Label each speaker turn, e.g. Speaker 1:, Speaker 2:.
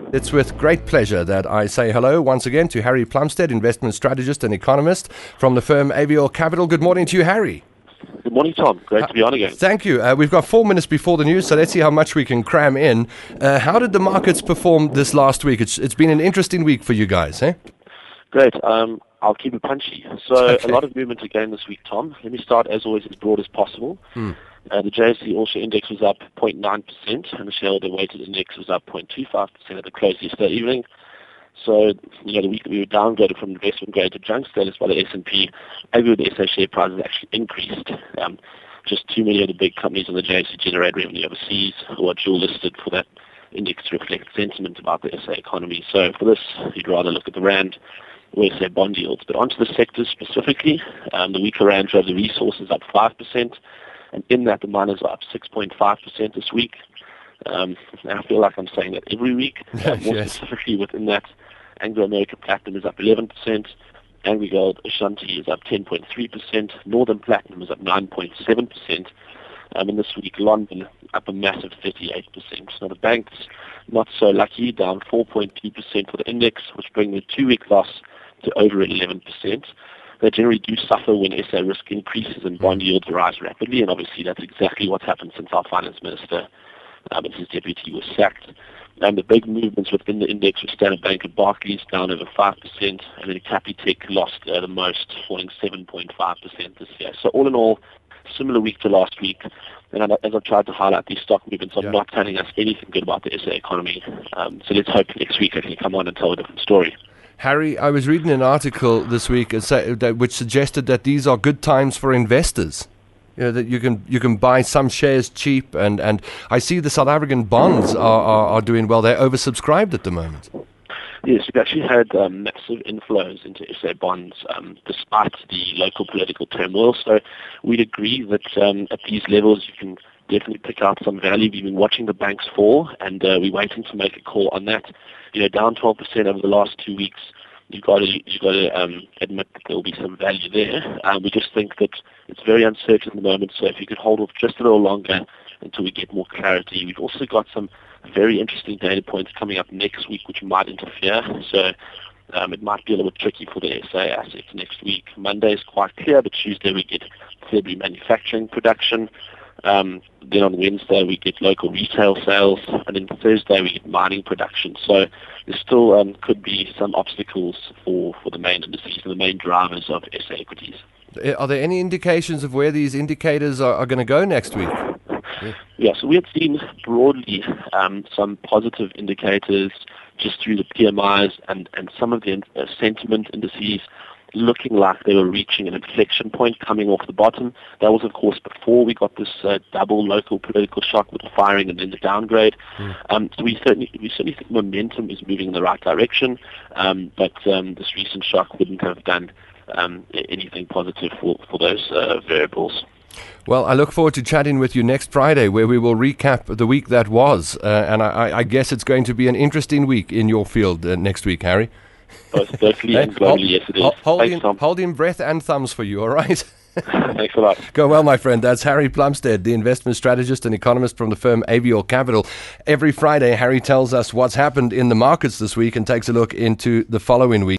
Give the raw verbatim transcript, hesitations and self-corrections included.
Speaker 1: It's with great pleasure that I say hello once again to Harry Plumstead, investment strategist and economist from the firm Avior Capital. Good morning to you, Harry.
Speaker 2: Good morning, Tom. Great to be on again.
Speaker 1: Thank you. Uh, we've got four minutes before the news, so let's see how much we can cram in. Uh, how did the markets perform this last week? It's It's been an interesting week for you guys, eh?
Speaker 2: Great. Um, I'll keep it punchy. So okay. A lot of movement again this week, Tom. Let me start, as always, as broad as possible. Hmm. Uh, the J S E All-Share Index was up zero point nine percent, and the shareholder weighted index was up zero point two five percent at the close yesterday evening. So, you know, the week that we were downgraded from investment grade to junk status by the S and P, Avior the S A share price has actually increased. Um, just too many of the big companies on the J S E generate revenue overseas who are dual listed for that index to reflect sentiment about the S A economy. So for this, you'd rather look at the rand or S A bond yields. But onto the sectors specifically, um, the weaker rand drove the resources up five percent. And in that, the miners are up six point five percent this week. Um, I feel like I'm saying that every week. Uh, more yes. Specifically within that, Anglo American Platinum is up eleven percent. Angry Gold Ashanti is up ten point three percent. Northern Platinum is up nine point seven percent. Um, and this week, London up a massive thirty-eight percent. So the banks, not so lucky, down four point two percent for the index, which brings the two-week loss to over eleven percent. They generally do suffer when S A risk increases and bond yields rise rapidly, and obviously that's exactly what's happened since our finance minister um, and his deputy was sacked. And the big movements within the index were Standard Bank and Barclays down over five percent, and then Capitec lost uh, the most, falling seven point five percent this year. So all in all, similar week to last week. And as I've tried to highlight, these stock movements are yeah. not telling us anything good about the S A economy. Um, so let's hope next week I can come on and tell a different story.
Speaker 1: Harry, I was reading an article this week which suggested that these are good times for investors. You know, that you can you can buy some shares cheap, and, and I see the South African bonds are, are, are doing well. They're oversubscribed at the moment.
Speaker 2: Yes, we've actually had um, massive inflows into S A bonds um, despite the local political turmoil. So we'd agree that um, at these levels you can definitely pick out some value. We've been watching the banks fall, and uh, we're waiting to make a call on that. You know, down twelve percent over the last two weeks. You've got to you've got to um, admit that there will be some value there. Um, we just think that it's very uncertain at the moment. So if you could hold off just a little longer until we get more clarity. We've also got some very interesting data points coming up next week, which might interfere. So um, it might be a little bit tricky for the S A assets next week. Monday is quite clear, but Tuesday we get February manufacturing production. Um, then on Wednesday we get local retail sales, and then Thursday we get mining production. So there still um, could be some obstacles for, for the main indices and the main drivers of S A equities.
Speaker 1: Are there any indications of where these indicators are, are going to go next week?
Speaker 2: Yeah, yeah so we have seen broadly um, some positive indicators just through the P M Is and, and some of the uh, sentiment indices looking like they were reaching an inflection point coming off the bottom. That was, of course, before we got this uh, double local political shock with the firing and then the downgrade. Mm. Um, so we certainly we certainly think momentum is moving in the right direction, um, but um, this recent shock wouldn't have done um, anything positive for, for those uh, variables.
Speaker 1: Well, I look forward to chatting with you next Friday, where we will recap the week that was, uh, and I, I guess it's going to be an interesting week in your field uh, next week, Harry.
Speaker 2: Both locally and globally, hold, yes it is.
Speaker 1: Holding,
Speaker 2: Thanks, Tom.
Speaker 1: Holding breath and thumbs for you, all right?
Speaker 2: Thanks a lot.
Speaker 1: Go well, my friend. That's Harry Plumstead, the investment strategist and economist from the firm Avior Capital. Every Friday, Harry tells us what's happened in the markets this week and takes a look into the following week.